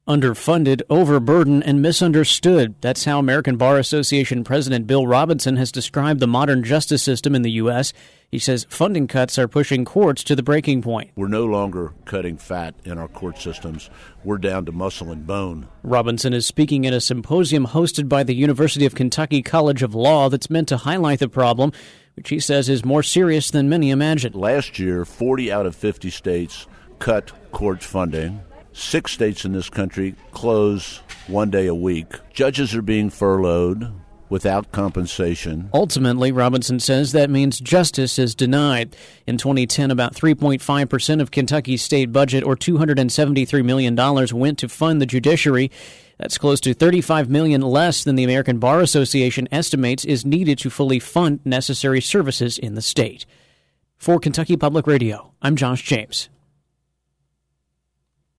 Underfunded, overburdened, and misunderstood. That's how American Bar Association President Bill Robinson has described the modern justice system in the U.S. He says funding cuts are pushing courts to the breaking point. We're no longer cutting fat in our court systems. We're down to muscle and bone. Robinson is speaking at a symposium hosted by the University of Kentucky College of Law that's meant to highlight the problem, which he says is more serious than many imagined. Last year, 40 out of 50 states cut court funding. 6 states in this country close 1 day a week. Judges are being furloughed without compensation. Ultimately, Robinson says that means justice is denied. In 2010, about 3.5% of Kentucky's state budget, or $273 million, went to fund the judiciary. That's close to $35 million less than the American Bar Association estimates is needed to fully fund necessary services in the state. For Kentucky Public Radio, I'm Josh James.